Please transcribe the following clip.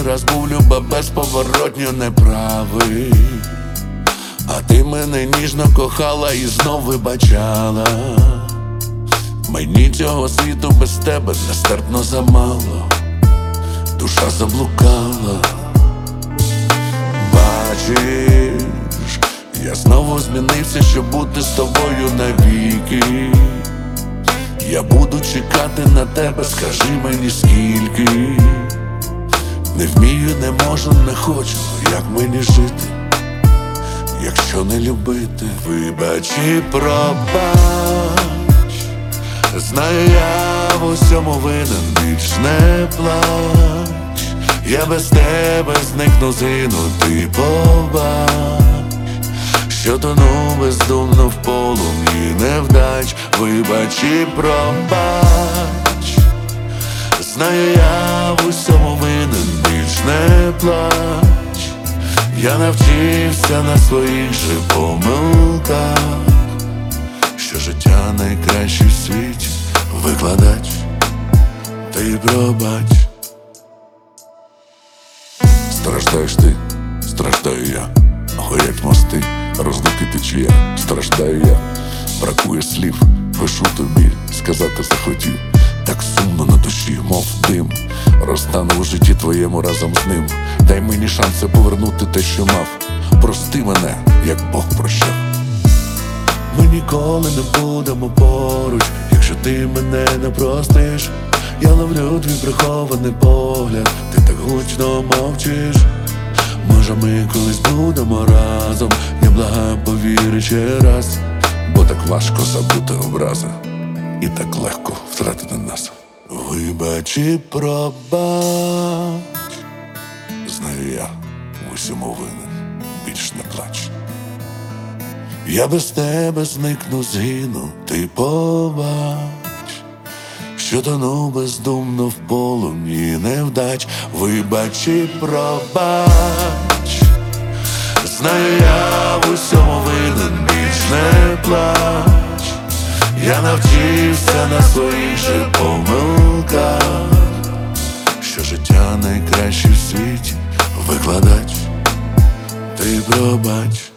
раз був, люба, безповоротньо неправий. А ти мене ніжно кохала і знов вибачала. Мені цього світу без тебе нестерпно замало. Душа заблукала. Бачиш, я знову змінився, щоб бути з тобою навіки. Я буду чекати на тебе, скажи мені скільки. Не вмію, не можу, не хочу, як мені жити, якщо не любити. Вибач і пробач, знаю, я в усьому винен, більш не плач. Я без тебе зникну, згину, ти побач, що тону бездумно в полум'ї невдач. Вибач і пробач, знаю, я в усьому винен, більш не плач. Я навчився на своїх же помилках, що життя найкращий в світі викладач. Ти пробач. Страждаєш ти, страждаю я, горять мости, розлуки течія. Страждаю я, бракує слів, пишу тобі, сказати захотів. Так сумно на душі, мов дим, розтану у житті твоєму разом з ним. Дай мені шанси повернути те, що мав. Прости мене, як Бог прощав. Ми ніколи не будемо поруч, якщо ти мене не простиш. Я ловлю твій прихований погляд, ти так гучно мовчиш. Може, ми колись будемо разом, я благаю, повіри ще раз. Бо так важко забути образи, і так легко втратити нас. Вибач і пробач, знаю, я в усьому винен, більш не плач. Я без тебе зникну, згину, ти побач, що тону бездумно в полум'ї невдач. Вибач і пробач, знаю, я в усьому винен, більш не плач. Я навчився на своїх же помилках, що життя найкращий в світі викладач. Ти пробач.